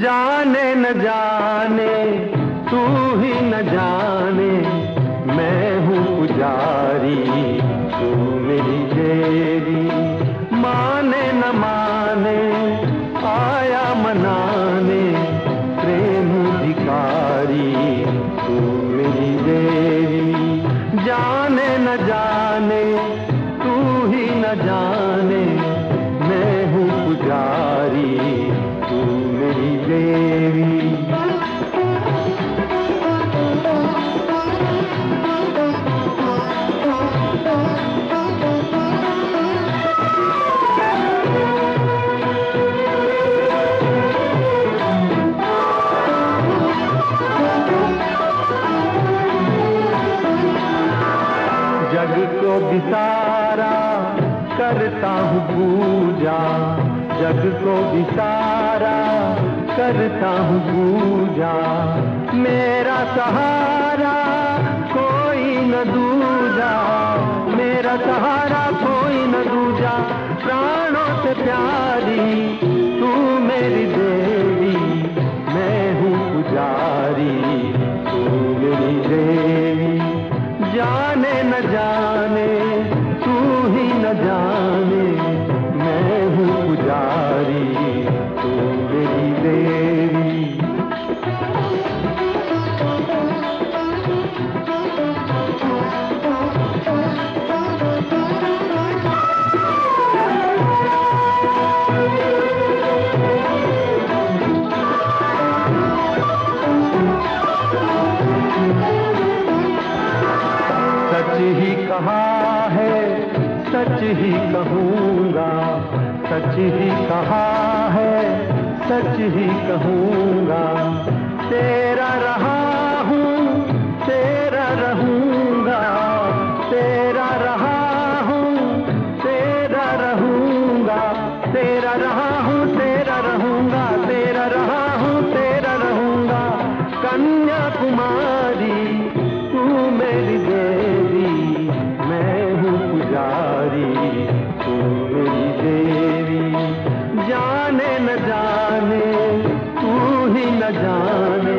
जाने न जाने तू ही न जाने, मैं हूँ पुजारी तू मेरी देवी। माने न माने आया मनाने, प्रेम भिखारी तू मेरी देवी। जाने न जाने तू ही न जाने, मैं हूँ पुजारी तू मेरी देवी। जग को विसारा करता हूँ पूजा, जग को विसारा करता हूँ पूजा। मेरा सहारा कोई न दूजा, मेरा सहारा कोई न दूजा। प्राणों से प्यारी तू मेरी देवी, मैं हूँ पुजारी तू मेरी देवी। जाने न जाने तू ही न जाने, मैं हूँ पुजारी तू मेरी देवी। सच ही कहा है सच ही कहूँगा, सच ही कहा है सच ही कहूँगा। तेरा रहा हूँ तेरा रहूँगा, तेरा रहा हूँ तेरा रहूँगा। तेरा रहा हूँ तेरा रहूँगा, तेरा रहा हूँ तेरा रहूँगा। कन्याकुमारी तू मेरी देवी, मैं हूँ पुजारी तू मेरी देवी। जाने न जाने तू ही न जाने,